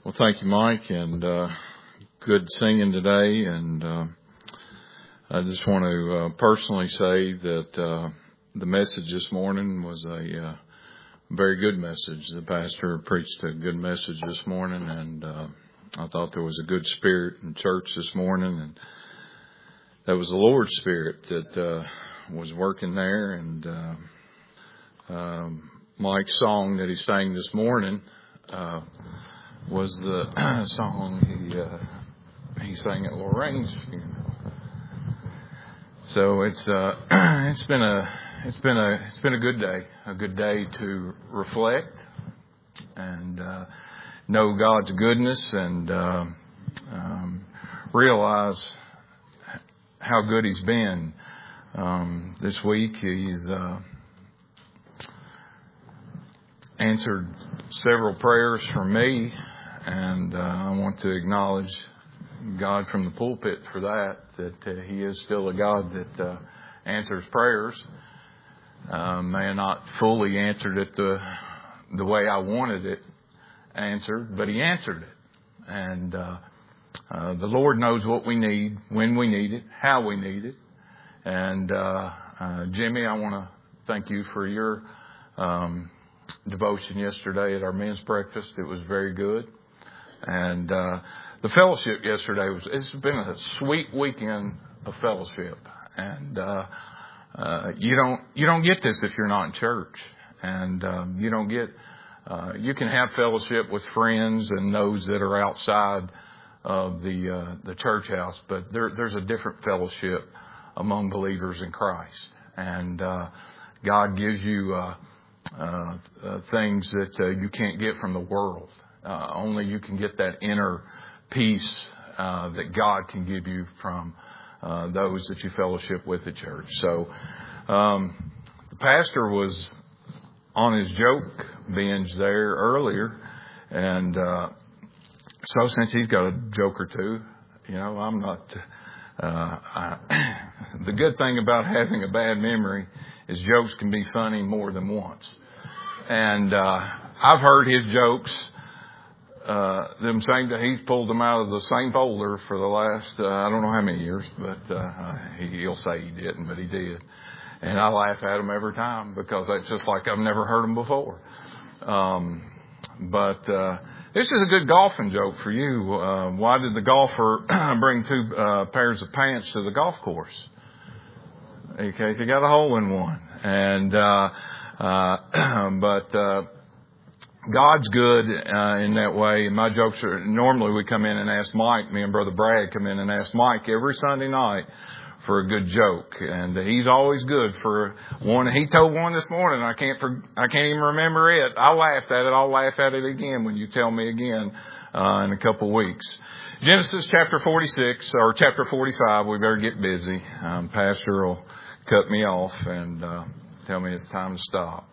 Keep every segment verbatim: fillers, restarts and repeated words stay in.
Well, thank you, Mike, and uh, good singing today. And uh, I just want to uh, personally say that uh, the message this morning was a uh, very good message. The pastor preached a good message this morning, and uh, I thought there was a good spirit in church this morning, and that was the Lord's Spirit that uh, was working there. And uh, um, Mike's song that he sang this morning uh, was the song he uh, he sang at Lorraine's funeral. So it's uh, it's been a it's been a it's been a good day, a good day to reflect and uh, know God's goodness and uh, um, realize how good He's been. Um, this week He's uh, answered several prayers from me, and uh, I want to acknowledge God from the pulpit for that, that uh, He is still a God that uh, answers prayers. Uh, may have not fully answered it the, the way I wanted it answered, but He answered it. And uh, uh, the Lord knows what we need, when we need it, how we need it. And uh, uh, Jimmy, I want to thank you for your um, devotion yesterday at our men's breakfast. It was very good. And uh, the fellowship yesterday was, it's been a sweet weekend of fellowship. And uh, uh, you don't you don't get this if you're not in church. And um, you don't get, uh, you can have fellowship with friends and those that are outside of the uh, the church house, but there, there's a different fellowship among believers in Christ. And uh, God gives you uh, uh, uh, things that uh, you can't get from the world. Uh, only you can get that inner peace uh, that God can give you from uh, those that you fellowship with at church. So um, the pastor was on his joke binge there earlier, and uh, so since he's got a joke or two, you know, I'm not. Uh, I, the good thing about having a bad memory is jokes can be funny more than once, and uh, I've heard his jokes. Uh, them same, he's pulled them out of the same folder for the last, uh, I don't know how many years, but, uh, he, he'll say he didn't, but he did. And I laugh at them every time because it's just like I've never heard them before. Um, but, uh, this is a good golfing joke for you. Uh, why did the golfer bring two, uh, pairs of pants to the golf course? Okay, he got a hole in one. And, uh, uh, but, uh, God's good uh, in that way. And my jokes are, normally we come in and ask Mike, me and Brother Brad come in and ask Mike every Sunday night for a good joke. And he's always good for one. He told one this morning. I can't, for, I can't even remember it. I laughed at it. I'll laugh at it again when you tell me again uh, in a couple of weeks. Genesis chapter forty-six or chapter forty-five. We better get busy. Um, Pastor will cut me off and uh, tell me it's time to stop.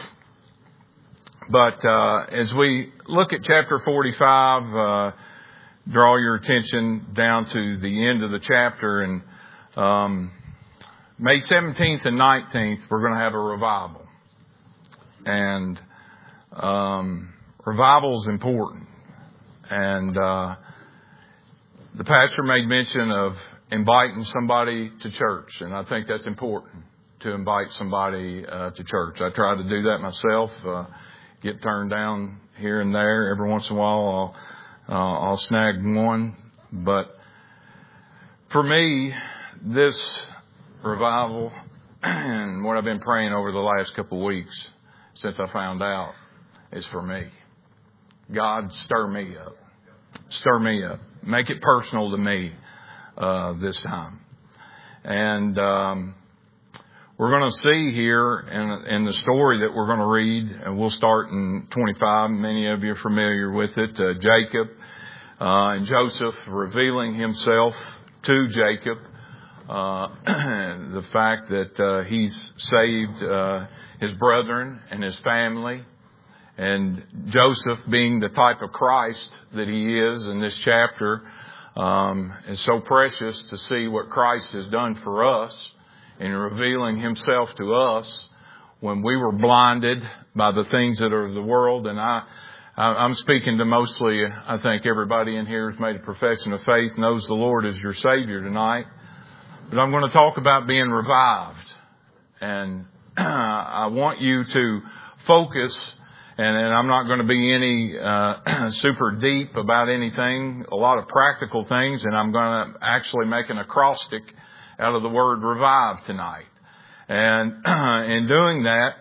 But uh, as we look at chapter forty-five, uh, draw your attention down to the end of the chapter. And um, May seventeenth and nineteenth, we're going to have a revival. And um, revival is important. And uh, the pastor made mention of inviting somebody to church. And I think that's important, to invite somebody uh, to church. I try to do that myself. Uh, get turned down here and there. Every once in a while, I'll, uh, I'll snag one. But for me, this revival and what I've been praying over the last couple of weeks since I found out is for me. God, stir me up. Stir me up. Make it personal to me uh, this time. And um we're going to see here in, in the story that we're going to read, and we'll start in twenty-five. Many of you are familiar with it. Uh, Jacob uh, and Joseph revealing himself to Jacob. Uh, the fact that uh, he's saved uh, his brethren and his family. And Joseph being the type of Christ that he is in this chapter, um, is so precious to see what Christ has done for us in revealing Himself to us when we were blinded by the things that are of the world. And I, I'm speaking to mostly, I think everybody in here has made a profession of faith, knows the Lord as your Savior tonight. But I'm going to talk about being revived. And I want you to focus, and, and I'm not going to be any uh, super deep about anything, a lot of practical things, and I'm going to actually make an acrostic out of the word revive tonight. And in doing that,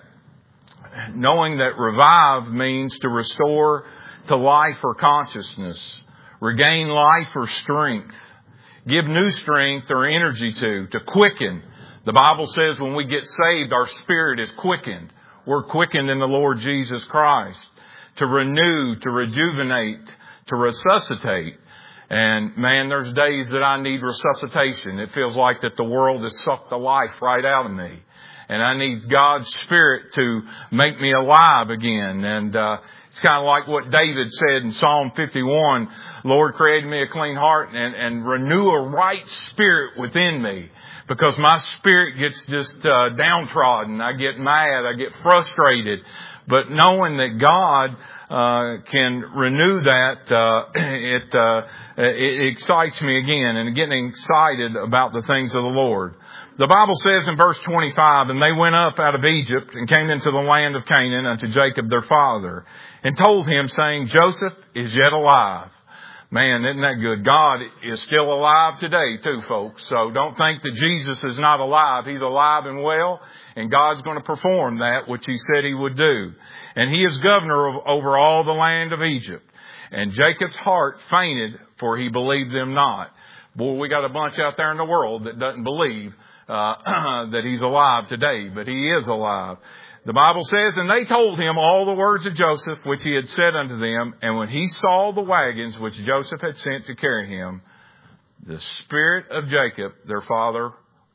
knowing that revive means to restore to life or consciousness, regain life or strength, give new strength or energy to, to quicken. The Bible says when we get saved, our spirit is quickened. We're quickened in the Lord Jesus Christ. To renew, to rejuvenate, to resuscitate. And man, there's days that I need resuscitation. It feels like that the world has sucked the life right out of me. And I need God's Spirit to make me alive again. And uh it's kind of like what David said in Psalm fifty-one, Lord, create me a clean heart and, and renew a right spirit within me. Because my spirit gets just uh, downtrodden. I get mad. I get frustrated. But knowing that God uh can renew that, uh it, uh, it excites me again. And getting excited about the things of the Lord. The Bible says in verse twenty-five, and they went up out of Egypt and came into the land of Canaan unto Jacob their father, and told him, saying, Joseph is yet alive. Man, isn't that good? God is still alive today too, folks. So don't think that Jesus is not alive. He's alive and well, and God's going to perform that which He said He would do. And He is governor of, over all the land of Egypt. And Jacob's heart fainted, for he believed them not. Boy, we got a bunch out there in the world that doesn't believe Uh, that He's alive today, but He is alive. The Bible says, and they told him all the words of Joseph, which he had said unto them. And when he saw the wagons which Joseph had sent to carry him, the spirit of Jacob, their father,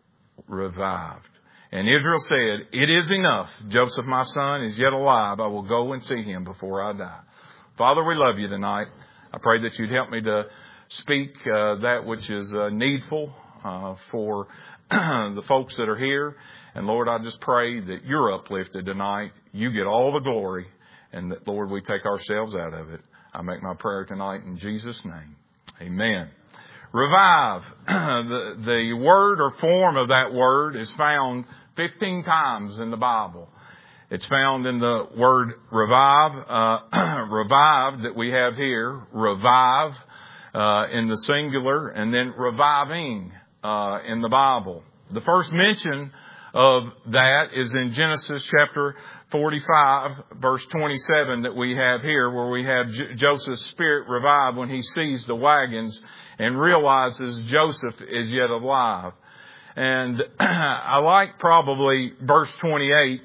revived. And Israel said, it is enough. Joseph, my son, is yet alive. I will go and see him before I die. Father, we love you tonight. I pray that you'd help me to speak uh, that which is uh, needful uh, for the folks that are here. And Lord, I just pray that you're uplifted tonight. You get all the glory, and that, Lord, we take ourselves out of it. I make my prayer tonight in Jesus' name. Amen. Revive. the, the word or form of that word is found fifteen times in the Bible. It's found in the word revive, uh, revived that we have here, revive uh, in the singular, and then reviving Uh, in the Bible. The first mention of that is in Genesis chapter forty-five, verse twenty-seven that we have here, where we have J- Joseph's spirit revive when he sees the wagons and realizes Joseph is yet alive. And I like probably verse twenty-eight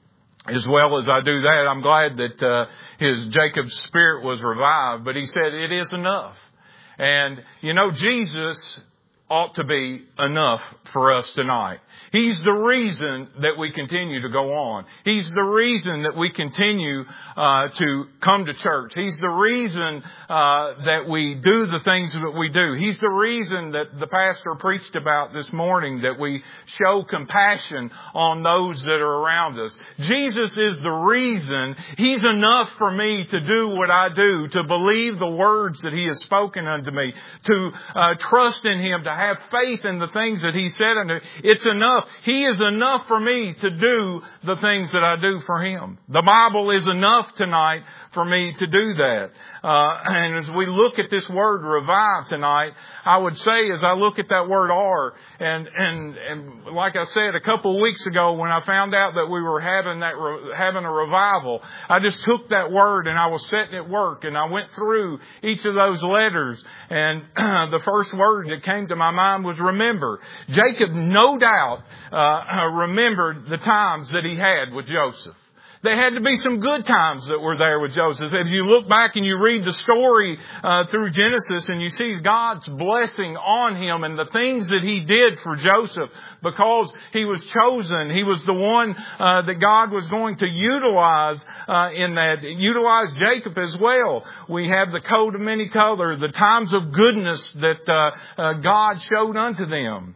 as well as I do that. I'm glad that uh, his Jacob's spirit was revived, but he said it is enough. And you know, Jesus ought to be enough for us tonight. He's the reason that we continue to go on. He's the reason that we continue uh, to come to church. He's the reason uh, that we do the things that we do. He's the reason that the pastor preached about this morning, that we show compassion on those that are around us. Jesus is the reason. He's enough for me to do what I do, to believe the words that He has spoken unto me, to uh, trust in Him, to have faith in the things that He said unto me. It's enough. He is enough for me to do the things that I do for Him. The Bible is enough tonight for me to do that. Uh, and as we look at this word revive tonight, I would say as I look at that word R, and, and, and like I said a couple of weeks ago when I found out that we were having that, re, having a revival, I just took that word and I was sitting at work and I went through each of those letters, and the first word that came to my mind was remember. Jacob, no doubt, uh, remembered the times that he had with Joseph. There had to be some good times that were there with Joseph. If you look back and you read the story uh, through Genesis and you see God's blessing on him and the things that He did for Joseph because he was chosen. He was the one uh, that God was going to utilize uh, in that. Utilize Jacob as well. We have the coat of many colors, the times of goodness that uh, uh, God showed unto them.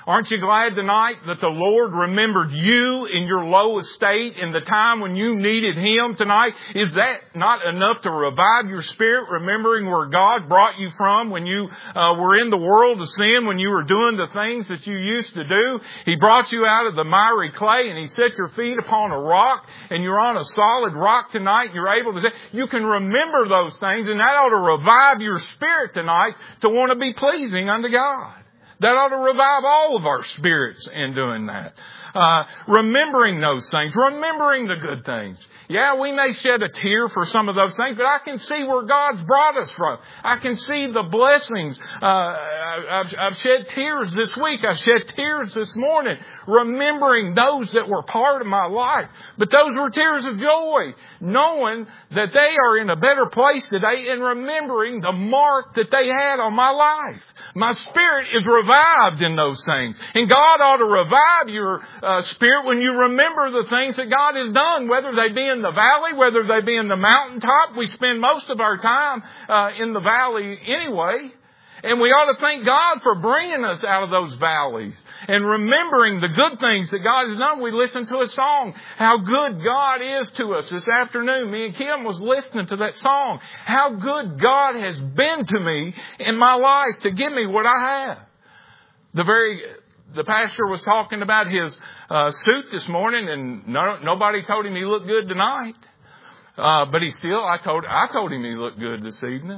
Aren't you glad tonight that the Lord remembered you in your low estate in the time when you needed Him tonight? Is that not enough to revive your spirit, remembering where God brought you from when you uh, were in the world of sin, when you were doing the things that you used to do? He brought you out of the miry clay and He set your feet upon a rock, and you're on a solid rock tonight, and you're able to say, you can remember those things, and that ought to revive your spirit tonight to want to be pleasing unto God. That ought to revive all of our spirits in doing that. Uh, remembering those things, remembering the good things. Yeah, we may shed a tear for some of those things, but I can see where God's brought us from. I can see the blessings. Uh, I've, I've shed tears this week. I've shed tears this morning, remembering those that were part of my life. But those were tears of joy, knowing that they are in a better place today and remembering the mark that they had on my life. My spirit is revived in those things. And God ought to revive your uh, spirit when you remember the things that God has done, whether they be in the valley, whether they be in the mountaintop. We spend most of our time uh, in the valley anyway. And we ought to thank God for bringing us out of those valleys and remembering the good things that God has done. We listened to a song, how good God is to us this afternoon. Me and Kim was listening to that song. How good God has been to me in my life to give me what I have. The very, the pastor was talking about his uh, suit this morning, and no, nobody told him he looked good tonight. Uh, but he still, I told, I told him he looked good this evening.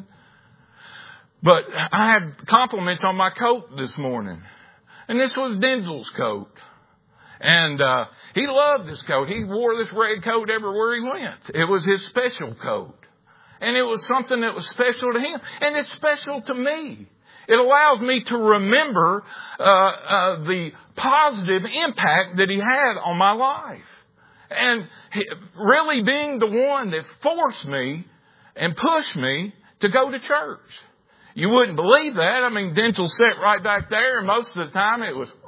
But I had compliments on my coat this morning. And this was Denzel's coat. And uh, he loved this coat. He wore this red coat everywhere he went. It was his special coat. And it was something that was special to him. And it's special to me. It allows me to remember uh, uh, the positive impact that he had on my life. And he, really being the one that forced me and pushed me to go to church. You wouldn't believe that. I mean, Denzel sat right back there, and most of the time it was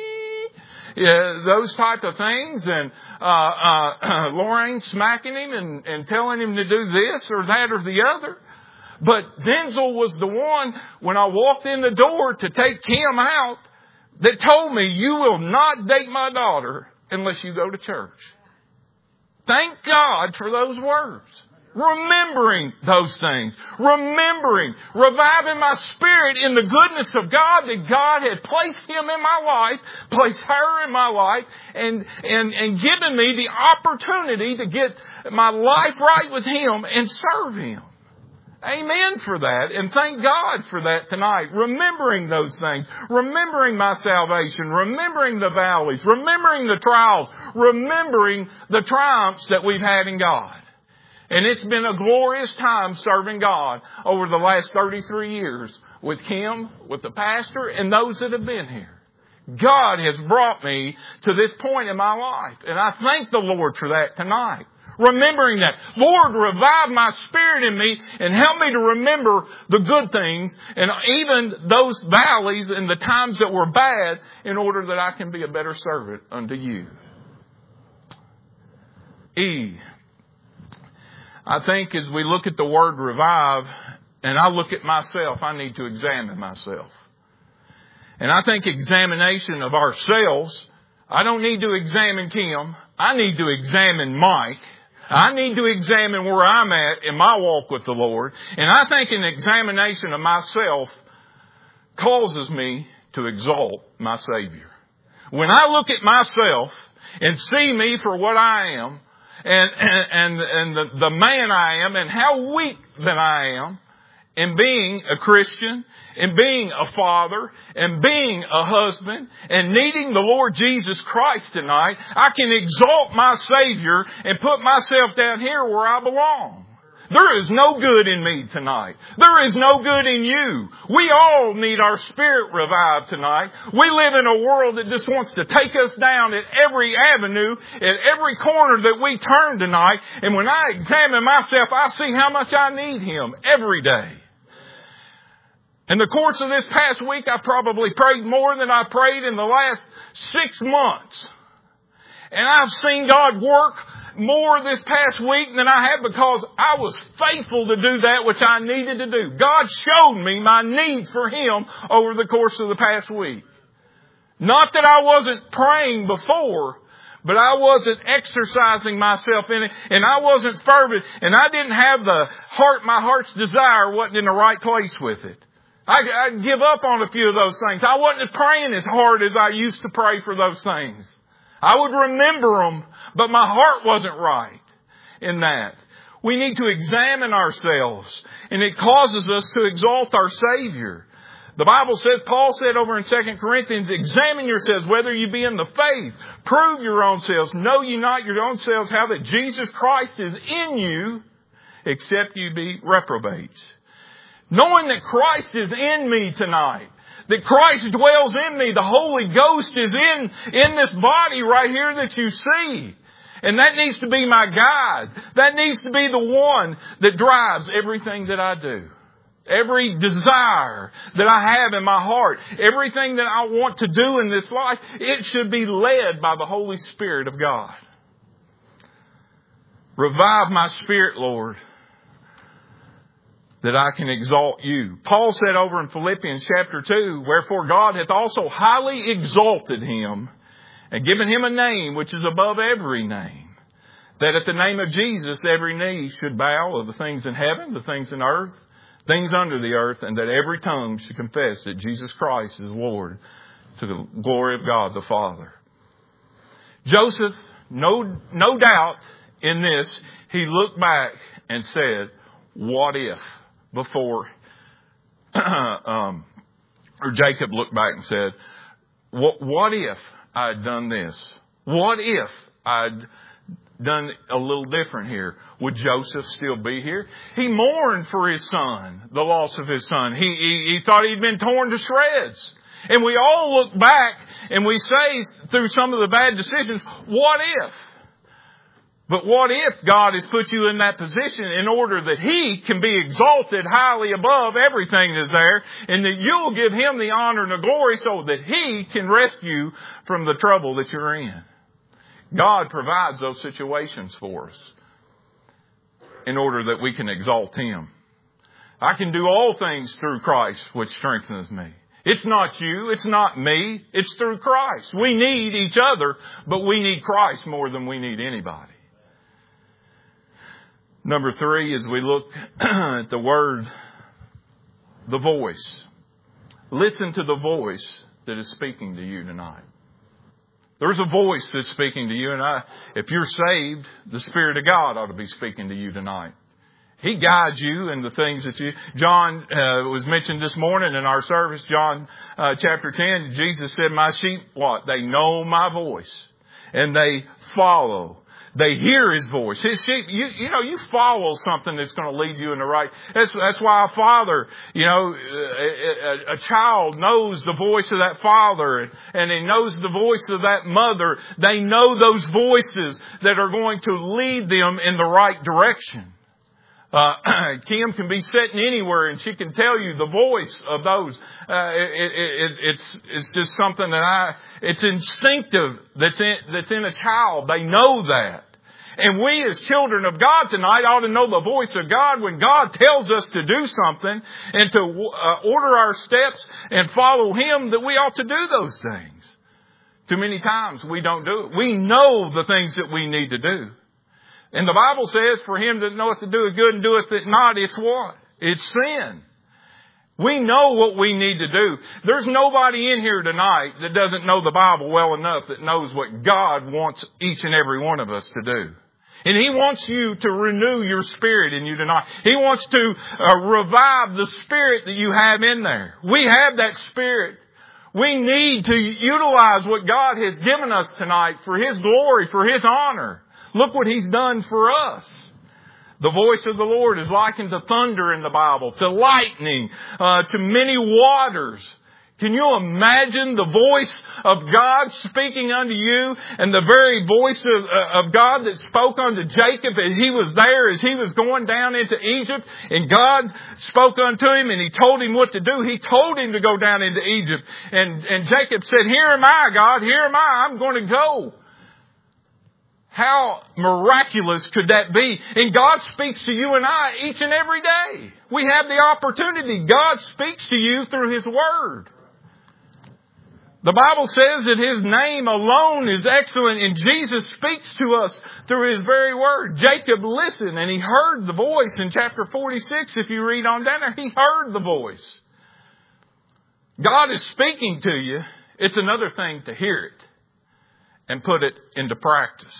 yeah, those type of things, and uh, uh, Lorraine smacking him and, and telling him to do this or that or the other. But Denzel was the one, when I walked in the door to take Kim out, that told me, you will not date my daughter unless you go to church. Thank God for those words. Remembering those things. Remembering. Reviving my spirit in the goodness of God, that God had placed him in my life, placed her in my life, and, and, and given me the opportunity to get my life right with Him and serve Him. Amen for that. And thank God for that tonight. Remembering those things. Remembering my salvation. Remembering the valleys. Remembering the trials. Remembering the triumphs that we've had in God. And it's been a glorious time serving God over the last thirty-three years with Kim, with the pastor, and those that have been here. God has brought me to this point in my life. And I thank the Lord for that tonight. Remembering that. Lord, revive my spirit in me and help me to remember the good things and even those valleys and the times that were bad in order that I can be a better servant unto you. E. I think as we look at the word revive, and I look at myself, I need to examine myself. And I think examination of ourselves, I don't need to examine Kim. I need to examine Mike. I need to examine where I'm at in my walk with the Lord. And I think an examination of myself causes me to exalt my Savior. When I look at myself and see me for what I am, and, and, and, and the, the man I am, and how weak that I am, in being a Christian, and being a father, and being a husband, and needing the Lord Jesus Christ tonight, I can exalt my Savior and put myself down here where I belong. There is no good in me tonight. There is no good in you. We all need our spirit revived tonight. We live in a world that just wants to take us down at every avenue, at every corner that we turn tonight. And when I examine myself, I see how much I need Him every day. In the course of this past week, I probably prayed more than I prayed in the last six months. And I've seen God work more this past week than I have because I was faithful to do that which I needed to do. God showed me my need for Him over the course of the past week. Not that I wasn't praying before, but I wasn't exercising myself in it, and I wasn't fervent, and I didn't have the heart, my heart's desire wasn't in the right place with it. I, I'd give up on a few of those things. I wasn't praying as hard as I used to pray for those things. I would remember them, but my heart wasn't right in that. We need to examine ourselves, and it causes us to exalt our Savior. The Bible says, Paul said over in Second Corinthians, examine yourselves whether you be in the faith. Prove your own selves. Know ye not your own selves how that Jesus Christ is in you, except you be reprobates. Knowing that Christ is in me tonight, that Christ dwells in me, the Holy Ghost is in, in this body right here that you see. And that needs to be my guide. That needs to be the one that drives everything that I do. Every desire that I have in my heart, everything that I want to do in this life, it should be led by the Holy Spirit of God. Revive my spirit, Lord, that I can exalt you. Paul said over in Philippians chapter two, wherefore God hath also highly exalted him and given him a name which is above every name, that at the name of Jesus every knee should bow, of the things in heaven, the things in earth, things under the earth, and that every tongue should confess that Jesus Christ is Lord, to the glory of God the Father. Joseph, no, no doubt in this, he looked back and said, what if, before, um, or Jacob looked back and said, what, what if I had done this? What if I'd done a little different here? Would Joseph still be here? He mourned for his son, the loss of his son. He, he, he thought he'd been torn to shreds. And we all look back and we say through some of the bad decisions, what if? But what if God has put you in that position in order that He can be exalted highly above everything that's there, and that you'll give Him the honor and the glory so that He can rescue from the trouble that you're in? God provides those situations for us in order that we can exalt Him. I can do all things through Christ which strengthens me. It's not you. It's not me. It's through Christ. We need each other, but we need Christ more than we need anybody. Number three, as we look at the word, the voice. Listen to the voice that is speaking to you tonight. There's a voice that's speaking to you, and I, if you're saved, the Spirit of God ought to be speaking to you tonight. He guides you in the things that you... John uh, was mentioned this morning in our service, John uh, chapter ten. Jesus said, my sheep, what? They know my voice, and they follow. They hear His voice. His sheep, you, you know, you follow something that's going to lead you in the right. That's, that's why a father, you know, a, a, a child knows the voice of that father, and, and he knows the voice of that mother. They know those voices that are going to lead them in the right direction. Uh, Kim can be sitting anywhere and she can tell you the voice of those. Uh, it, it, it, it's, it's just something that I, it's instinctive that's in, that's in a child. They know that. And we as children of God tonight ought to know the voice of God when God tells us to do something and to uh, order our steps and follow Him, that we ought to do those things. Too many times we don't do it. We know the things that we need to do. And the Bible says for him that knoweth to do it good and doeth it not, it's what? It's sin. We know what we need to do. There's nobody in here tonight that doesn't know the Bible well enough that knows what God wants each and every one of us to do. And He wants you to renew your spirit in you tonight. He wants to uh, revive the spirit that you have in there. We have that spirit. We need to utilize what God has given us tonight for His glory, for His honor. Look what He's done for us. The voice of the Lord is likened to thunder in the Bible, to lightning, uh, to many waters. Can you imagine the voice of God speaking unto you, and the very voice of, uh, of God that spoke unto Jacob as he was there, as he was going down into Egypt, and God spoke unto him and He told him what to do. He told him to go down into Egypt, and, and Jacob said, here am I, God, here am I, I'm going to go. How miraculous could that be? And God speaks to you and I each and every day. We have the opportunity. God speaks to you through His Word. The Bible says that His name alone is excellent, and Jesus speaks to us through His very word. Jacob listened and he heard the voice in chapter forty-six. If you read on down there, he heard the voice. God is speaking to you. It's another thing to hear it and put it into practice.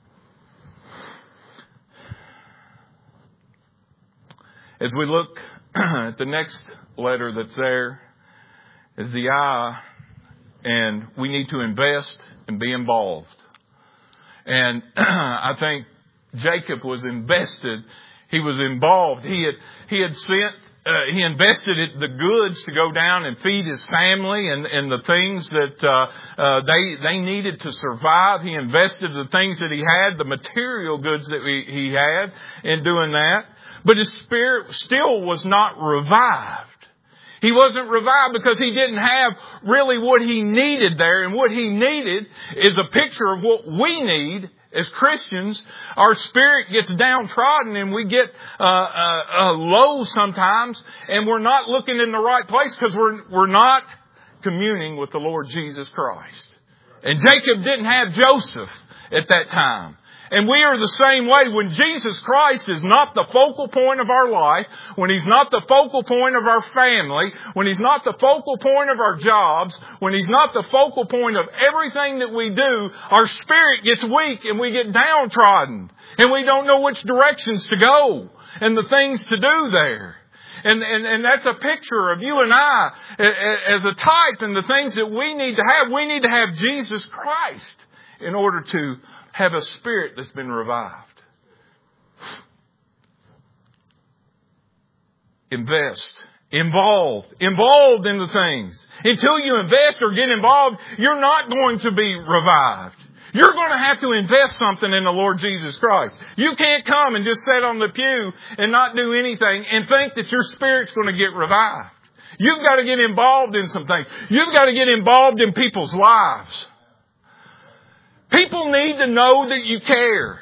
As we look at the next letter that's there, is the I. And we need to invest and be involved. And I think Jacob was invested. He was involved. He had he had sent. Uh, he invested it, the goods to go down and feed his family and, and the things that uh, uh, they they needed to survive. He invested the things that he had, the material goods that he, he had in doing that. But his spirit still was not revived. He wasn't revived because he didn't have really what he needed there. And what he needed is a picture of what we need as Christians. Our spirit gets downtrodden and we get uh, uh, uh, low sometimes. And we're not looking in the right place because we're, we're not communing with the Lord Jesus Christ. And Jacob didn't have Joseph at that time. And we are the same way. When Jesus Christ is not the focal point of our life, when He's not the focal point of our family, when He's not the focal point of our jobs, when He's not the focal point of everything that we do, our spirit gets weak and we get downtrodden. And we don't know which directions to go and the things to do there. And, and, and that's a picture of you and I as a type, and the things that we need to have. We need to have Jesus Christ in order to have a spirit that's been revived. Invest. Involved. Involved in the things. Until you invest or get involved, you're not going to be revived. You're going to have to invest something in the Lord Jesus Christ. You can't come and just sit on the pew and not do anything and think that your spirit's going to get revived. You've got to get involved in some things. You've got to get involved in people's lives. People need to know that you care.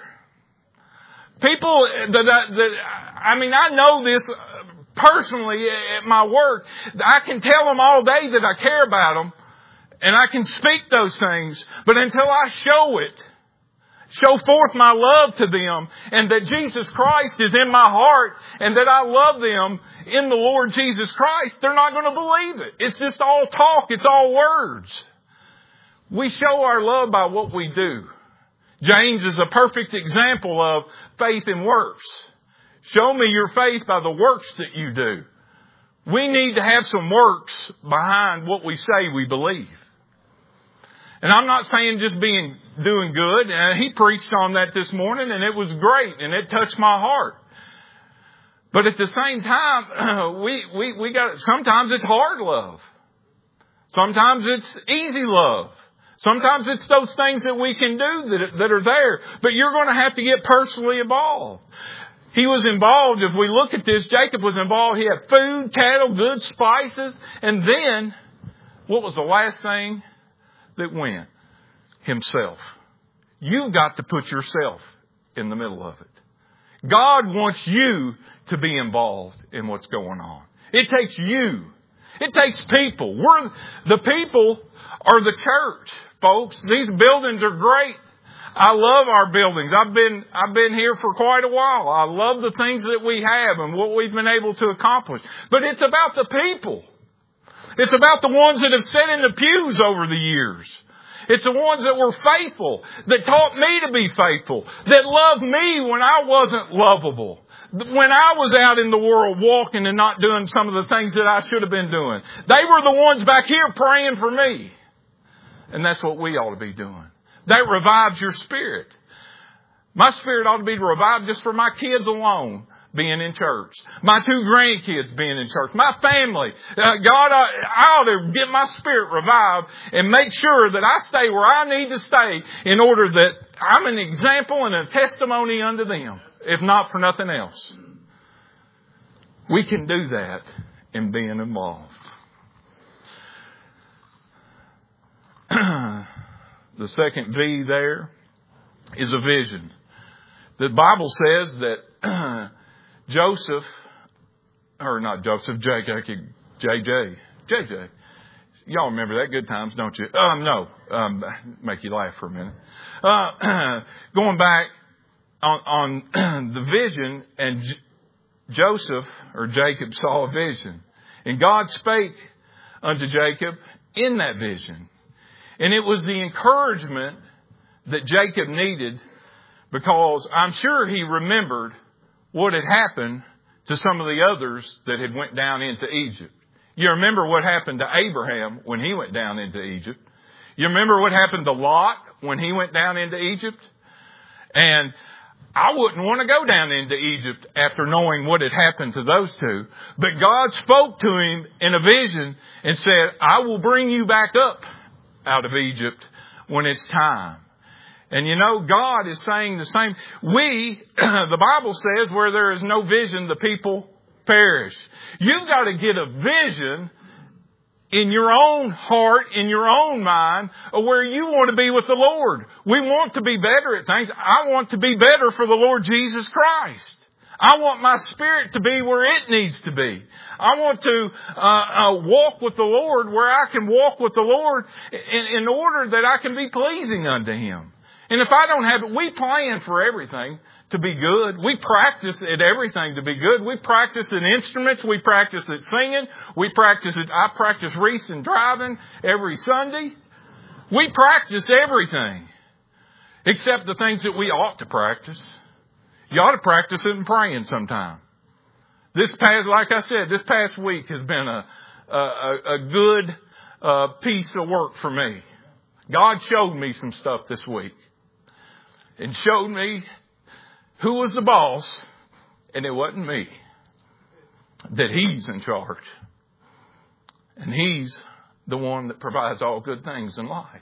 People that, that, I mean, I know this personally at my work. I can tell them all day that I care about them and I can speak those things. But until I show it, show forth my love to them and that Jesus Christ is in my heart and that I love them in the Lord Jesus Christ, they're not going to believe it. It's just all talk. It's all words. We show our love by what we do. James is a perfect example of faith and works. Show me your faith by the works that you do. We need to have some works behind what we say we believe. And I'm not saying just being doing good. Uh, he preached on that this morning and it was great and it touched my heart. But at the same time, we, we, we got, sometimes it's hard love. Sometimes it's easy love. Sometimes it's those things that we can do that, that are there. But you're going to have to get personally involved. He was involved. If we look at this, Jacob was involved. He had food, cattle, goods, spices. And then, what was the last thing that went? Himself. You've got to put yourself in the middle of it. God wants you to be involved in what's going on. It takes you. It takes people. We're, the people are the church, folks. These buildings are great. I love our buildings. I've been, I've been here for quite a while. I love the things that we have and what we've been able to accomplish. But it's about the people. It's about the ones that have sat in the pews over the years. It's the ones that were faithful, that taught me to be faithful, that loved me when I wasn't lovable. When I was out in the world walking and not doing some of the things that I should have been doing. They were the ones back here praying for me. And that's what we ought to be doing. That revives your spirit. My spirit ought to be revived just for my kids alone being in church. My two grandkids being in church. My family. Uh, God, I, I ought to get my spirit revived and make sure that I stay where I need to stay in order that I'm an example and a testimony unto them, if not for nothing else. We can do that in being involved. The second V there is a vision. The Bible says that Joseph, or not Joseph, J J, J J, J J, Y'all remember that? Good times, don't you? Um, no. Um, make you laugh for a minute. Uh, going back on, on the vision, and J- Joseph or Jacob saw a vision. And God spake unto Jacob in that vision. And it was the encouragement that Jacob needed, because I'm sure he remembered what had happened to some of the others that had went down into Egypt. You remember what happened to Abraham when he went down into Egypt. You remember what happened to Lot when he went down into Egypt. And I wouldn't want to go down into Egypt after knowing what had happened to those two. But God spoke to him in a vision and said, I will bring you back up out of Egypt when it's time. And you know, God is saying the same. We, the Bible says, where there is no vision, the people perish. You've got to get a vision in your own heart, in your own mind, of where you want to be with the Lord. We want to be better at things. I want to be better for the Lord Jesus Christ. I want my spirit to be where it needs to be. I want to uh, uh, walk with the Lord where I can walk with the Lord in, in order that I can be pleasing unto Him. And if I don't have it, we plan for everything to be good. We practice at everything to be good. We practice in instruments. We practice at singing. We practice at, I practice racing driving every Sunday. We practice everything except the things that we ought to practice. You ought to practice it in praying sometime. This past, like I said, this past week has been a, a, a good uh, piece of work for me. God showed me some stuff this week. And showed me who was the boss, and it wasn't me. That He's in charge. And He's the one that provides all good things in life.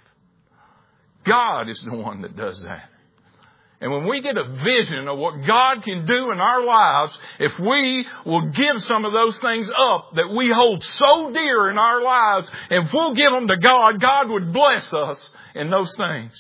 God is the one that does that. And when we get a vision of what God can do in our lives, if we will give some of those things up that we hold so dear in our lives, and if we'll give them to God, God would bless us in those things.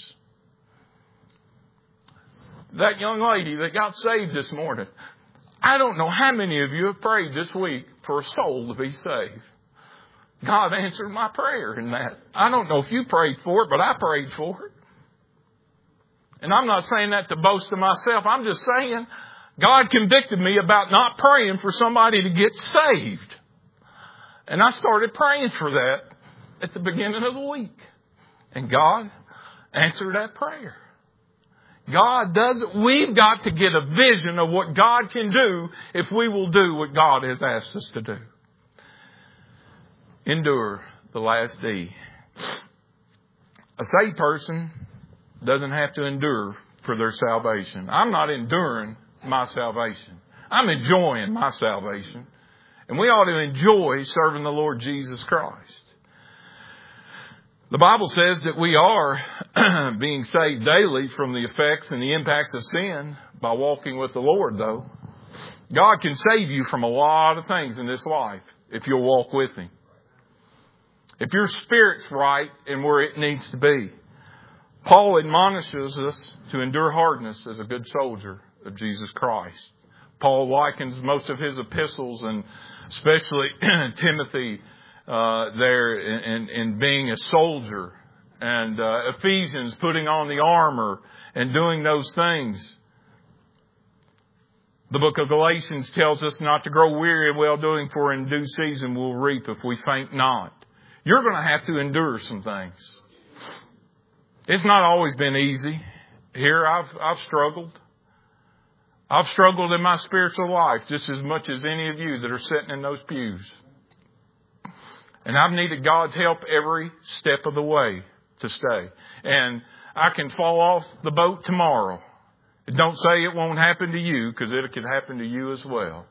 That young lady that got saved this morning, I don't know how many of you have prayed this week for a soul to be saved. God answered my prayer in that. I don't know if you prayed for it, but I prayed for it. And I'm not saying that to boast of myself. I'm just saying God convicted me about not praying for somebody to get saved. And I started praying for that at the beginning of the week. And God answered that prayer. God does it. We've got to get a vision of what God can do if we will do what God has asked us to do. Endure the last D. A saved person doesn't have to endure for their salvation. I'm not enduring my salvation. I'm enjoying my salvation. And we ought to enjoy serving the Lord Jesus Christ. The Bible says that we are being saved daily from the effects and the impacts of sin by walking with the Lord, though. God can save you from a lot of things in this life if you'll walk with Him. If your spirit's right and where it needs to be. Paul admonishes us to endure hardness as a good soldier of Jesus Christ. Paul likens most of his epistles, and especially Timothy, uh, there in, in being a soldier, and uh, Ephesians putting on the armor and doing those things. The book of Galatians tells us not to grow weary in well-doing, for in due season we'll reap if we faint not. You're going to have to endure some things. It's not always been easy. Here I've, I've struggled. I've struggled in my spiritual life just as much as any of you that are sitting in those pews. And I've needed God's help every step of the way to stay. And I can fall off the boat tomorrow. Don't say it won't happen to you, because it could happen to you as well.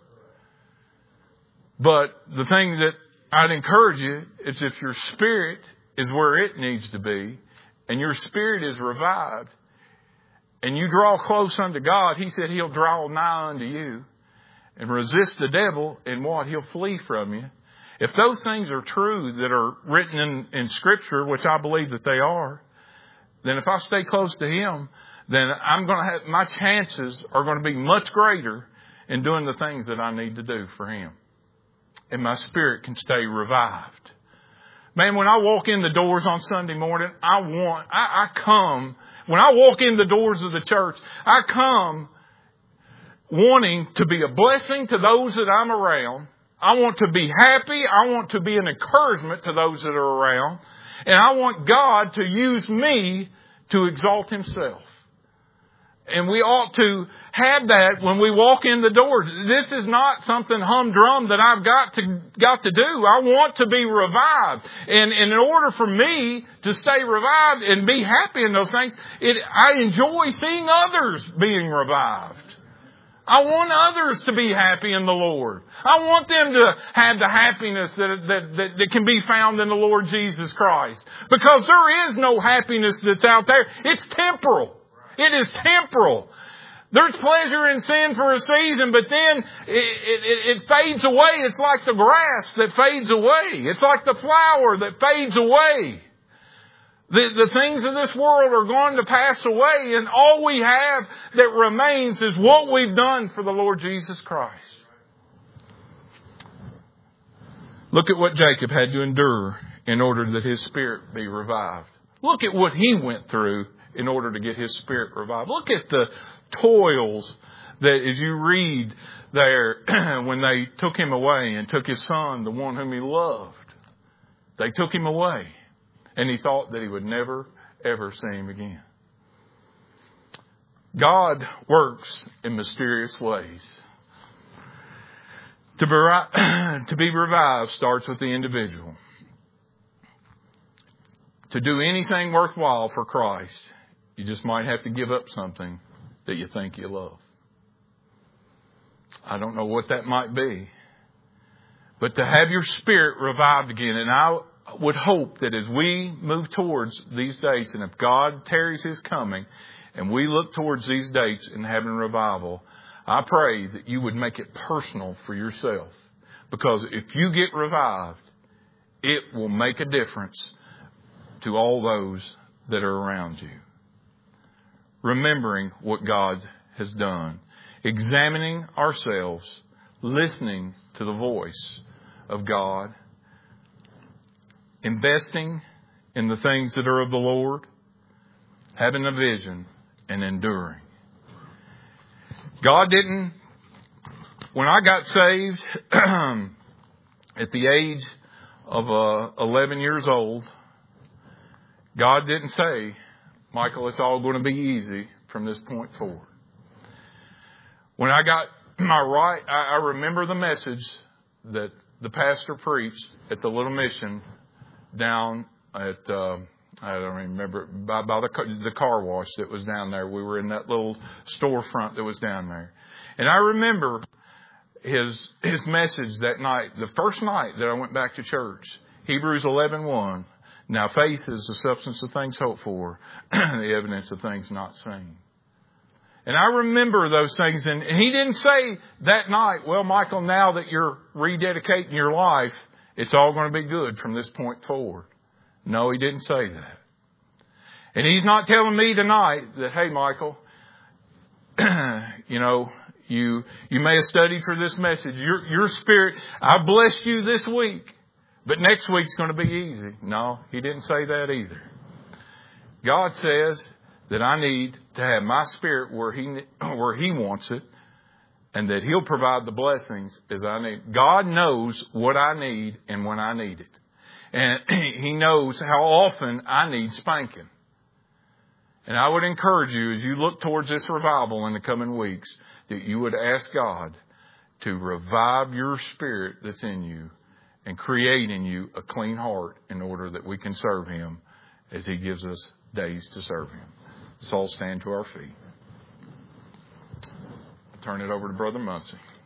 But the thing that I'd encourage you is, if your spirit is where it needs to be, and your spirit is revived, and you draw close unto God, He said He'll draw nigh unto you. And resist the devil, and what? He'll flee from you. If those things are true that are written in, in Scripture, which I believe that they are, then if I stay close to Him, then I'm going to have, my chances are going to be much greater in doing the things that I need to do for Him. And my spirit can stay revived. Man, when I walk in the doors on Sunday morning, I want, I, I come, when I walk in the doors of the church, I come wanting to be a blessing to those that I'm around. I want to be happy. I want to be an encouragement to those that are around. And I want God to use me to exalt Himself. And we ought to have that when we walk in the door. This is not something humdrum that I've got to got to do. I want to be revived. And, and in order for me to stay revived and be happy in those things, it, I enjoy seeing others being revived. I want others to be happy in the Lord. I want them to have the happiness that, that, that, that can be found in the Lord Jesus Christ. Because there is no happiness that's out there. It's temporal. It is temporal. There's pleasure in sin for a season, but then it, it, it fades away. It's like the grass that fades away. It's like the flower that fades away. The, the things of this world are going to pass away, and all we have that remains is what we've done for the Lord Jesus Christ. Look at what Jacob had to endure in order that his spirit be revived. Look at what he went through in order to get his spirit revived. Look at the toils that, as you read there, when they took him away and took his son, the one whom he loved. They took him away. And he thought that he would never, ever see him again. God works in mysterious ways. To be, to be revived starts with the individual. To do anything worthwhile for Christ, you just might have to give up something that you think you love. I don't know what that might be. But to have your spirit revived again, and I would hope that as we move towards these dates, and if God tarries His coming, and we look towards these dates and having revival, I pray that you would make it personal for yourself. Because if you get revived, it will make a difference to all those that are around you. Remembering what God has done. Examining ourselves. Listening to the voice of God. Investing in the things that are of the Lord. Having a vision and enduring. God didn't, when I got saved at the age of uh, eleven years old, God didn't say, Michael, it's all going to be easy from this point forward. When I got my right, I, I remember the message that the pastor preached at the little mission down at, uh, I don't remember, by, by the, the car wash that was down there. We were in that little storefront that was down there. And I remember his his message that night, the first night that I went back to church, Hebrews eleven one. Now faith is the substance of things hoped for, the evidence of things not seen. And I remember those things, and, and he didn't say that night, well, Michael, now that you're rededicating your life, it's all going to be good from this point forward. No, he didn't say that. And he's not telling me tonight that, hey, Michael, you know, you you may have studied for this message. Your your spirit, I blessed you this week, but next week's going to be easy. No, he didn't say that either. God says that I need to have my spirit where he where he wants it, and that He'll provide the blessings as I need. God knows what I need and when I need it. And He knows how often I need spanking. And I would encourage you, as you look towards this revival in the coming weeks, that you would ask God to revive your spirit that's in you and create in you a clean heart in order that we can serve Him as He gives us days to serve Him. Let's all stand to our feet. Turn it over to Brother Muncie.